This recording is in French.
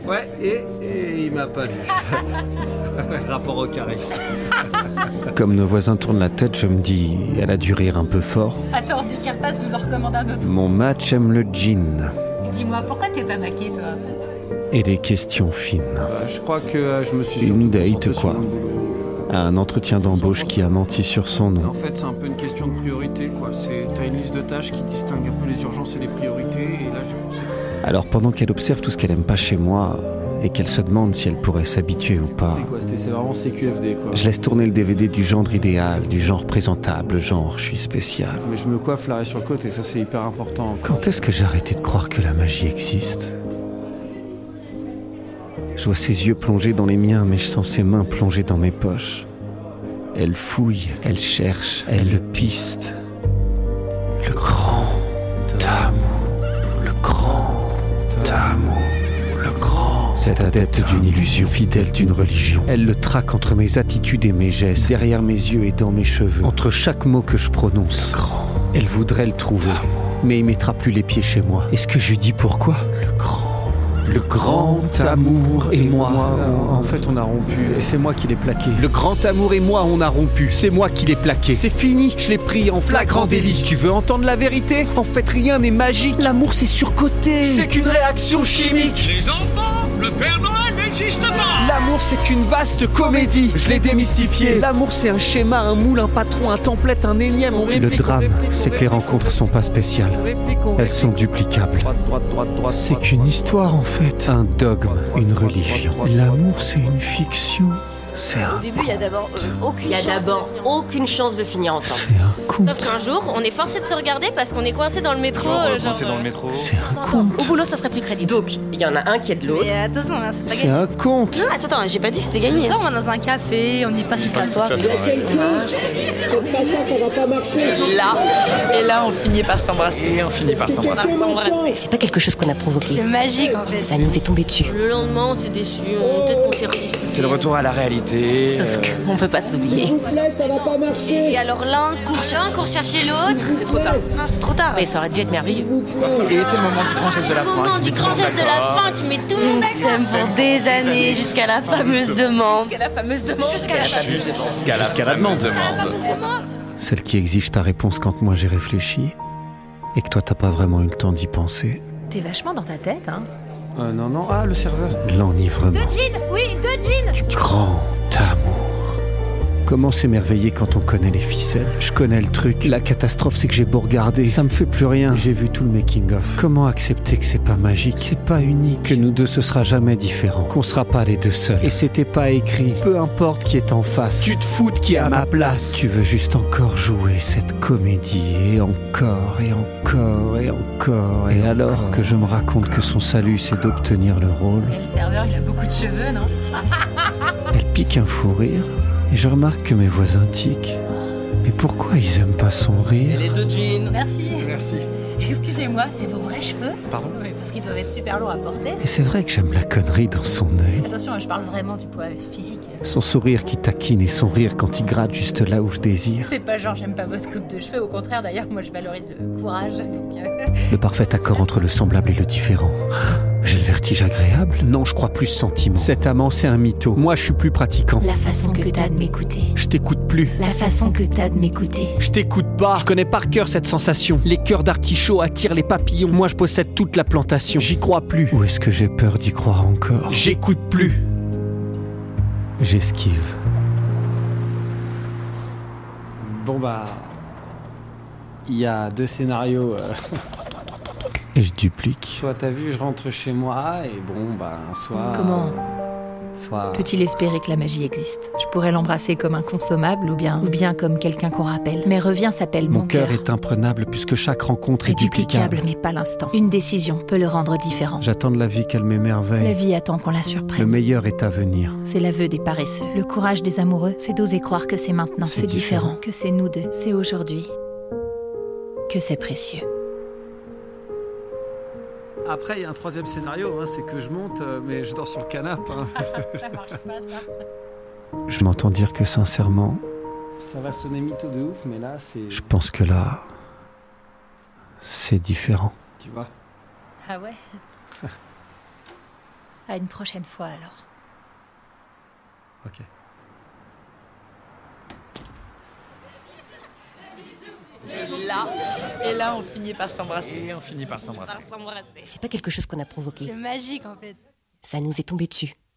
Ouais, et il m'a pas vu. Rapport au charisme. Comme nos voisins tournent la tête, je me dis, elle a dû rire un peu fort. Attends, dès qu'il repasse, nous en recommande un autre. Mon match aime le gin. Et dis-moi, pourquoi t'es pas maquée, toi? Et des questions fines. Je crois que je me suis Une surtout date, concentré quoi. sur mon boulot. Un entretien d'embauche qui a menti sur son nom. En fait, c'est un peu une question de priorité, quoi. T'as une liste de tâches qui distingue un peu les urgences et les priorités, et là, j'ai pensé que ça... Alors pendant qu'elle observe tout ce qu'elle aime pas chez moi, et qu'elle se demande si elle pourrait s'habituer ou pas, C'est vraiment CQFD, quoi. je laisse tourner le DVD du genre idéal, du genre présentable, genre je suis spécial. Mais je me coiffe l'arrêt sur le côté, ça c'est hyper important. Quand est-ce que j'ai arrêté de croire que la magie existe ? Je vois ses yeux plongés dans les miens, mais je sens ses mains plongées dans mes poches. Elle fouille, elle cherche, elle le piste. Le grand amour, le grand amour, le grand. Cette adepte d'une illusion, fidèle d'une religion. Elle le traque entre mes attitudes et mes gestes, derrière mes yeux et dans mes cheveux, entre chaque mot que je prononce. Elle voudrait le trouver, mais il mettra plus les pieds chez moi. Est-ce que je lui dis pourquoi ? Le grand amour et moi, En fait, on a rompu. et c'est moi qui l'ai plaqué. Le grand amour et moi, on a rompu. C'est moi qui l'ai plaqué. C'est fini, je l'ai pris en flagrant délit. Tu veux entendre la vérité ? En fait, rien n'est magique. L'amour, c'est surcoté. C'est qu'une réaction chimique. Les enfants, le Père Noël n'existe pas. L'amour, c'est qu'une vaste comédie. Je l'ai démystifié. L'amour, c'est un schéma, un moule, un patron, un template, un énième. Le drame, c'est que les rencontres sont pas spéciales. Elles sont duplicables. Droite. C'est qu'une histoire en fait, un dogme, une religion. L'amour c'est une fiction, c'est Au un début, il y a d'abord aucune chance de finir ensemble. c'est un conte, Sauf qu'un jour, on est forcé de se regarder parce qu'on est coincé dans le métro. Dans le métro. c'est un conte, Au boulot, ça serait plus crédible. Donc, il y en a un qui est de l'autre. Mais attention, hein, c'est pas c'est gagné. un conte. Non, attends, j'ai pas dit que c'était Le gagné. soir, on va dans un café, on y passe toute la soirée. Et là, on finit par s'embrasser. Et on finit par s'embrasser. C'est pas quelque chose qu'on a C'est provoqué. magique, en fait. Ça nous est tombé dessus. Le lendemain, on s'est déçus. Peut-être qu'on s'est redisputé. C'est le retour à la réalité. Sauf qu'on peut pas s'oublier. Et alors l'un court chercher l'autre. C'est trop tard. Non, c'est trop tard. Mais ça aurait dû être merveilleux. Et c'est le moment du grand geste de la fin. Moment qui du met tout grand le monde geste de la d'accord. fin qui met tout le monde d'accord. On s'aime pour des années jusqu'à la fameuse demande. Jusqu'à la fameuse demande. Jusqu'à la demande. Celle qui exige ta réponse quand moi j'ai réfléchi et que toi t'as pas vraiment eu le temps d'y penser. T'es vachement dans ta tête, hein. Non, le serveur. L'enivrement, Jean, oui, deux jeans. du grand amour. Comment s'émerveiller quand on connaît les ficelles ? Je connais le truc. La catastrophe, c'est que j'ai beau regarder, ça me fait plus rien. J'ai vu tout le making-of. Comment accepter que c'est pas magique, c'est pas unique, que nous deux ce sera jamais différent, qu'on sera pas les deux seuls. Et c'était pas écrit. Peu importe qui est en face, tu te fous de qui est à ma place. Tu veux juste encore jouer cette comédie, et encore, et encore, et encore. Et alors que je me raconte que son salut, c'est d'obtenir le rôle, Et le serveur, il a beaucoup de cheveux, non? elle pique un fou rire, et je remarque que mes voisins tiquent. Mais pourquoi ils aiment pas son rire ? Merci. Merci. Excusez-moi, c'est vos vrais cheveux? Pardon ? Oui, parce qu'ils doivent être super lourds à porter. Et c'est vrai que j'aime la connerie dans son œil. Attention, je parle vraiment du poids physique. Son sourire qui taquine et son rire quand il gratte juste là où je désire. C'est pas genre j'aime pas votre coupe de cheveux, au contraire d'ailleurs, moi je valorise le courage, donc... Le parfait accord entre le semblable et le différent. J'ai le vertige agréable ? Non, je crois plus sentiment. Cet amant, c'est un mytho. Moi, je suis plus pratiquant. La façon que t'as de m'écouter. Je t'écoute plus. La façon que t'as de m'écouter. Je t'écoute pas. Je connais par cœur cette sensation. Les cœurs d'artichaut attirent les papillons. Moi, je possède toute la plantation. J'y crois plus. Ou est-ce que j'ai peur d'y croire encore ? J'écoute plus. J'esquive. Bon bah... Il y a 2 scénarios. Et je duplique. Soit t'as vu, je rentre chez moi, et bon, bah, soit... Comment Soit... peut-il espérer que la magie existe? Je pourrais l'embrasser comme un consommable ou bien comme quelqu'un qu'on rappelle. Mais revient s'appelle Mon cœur est imprenable puisque chaque rencontre est duplicable. mais pas l'instant. Une décision peut le rendre différent. J'attends de la vie qu'elle m'émerveille. La vie attend qu'on la Le surprenne. meilleur est à venir. C'est l'aveu des paresseux. Le courage des amoureux, c'est d'oser croire que c'est maintenant. C'est C'est différent. Que c'est nous deux. C'est aujourd'hui. Que c'est précieux. Après, il y a un 3e scénario, hein, c'est que je monte, mais je dors sur le canapé. Hein. Ça marche pas, ça. Je m'entends dire que sincèrement, Ça va sonner mytho de ouf, mais là, c'est... je pense que là, c'est différent. Tu vois. Ah ouais? À une prochaine fois alors. Ok. Et là, on finit par s'embrasser. Et on finit par s'embrasser. C'est pas quelque chose qu'on a provoqué. C'est magique en fait. Ça nous est tombé dessus.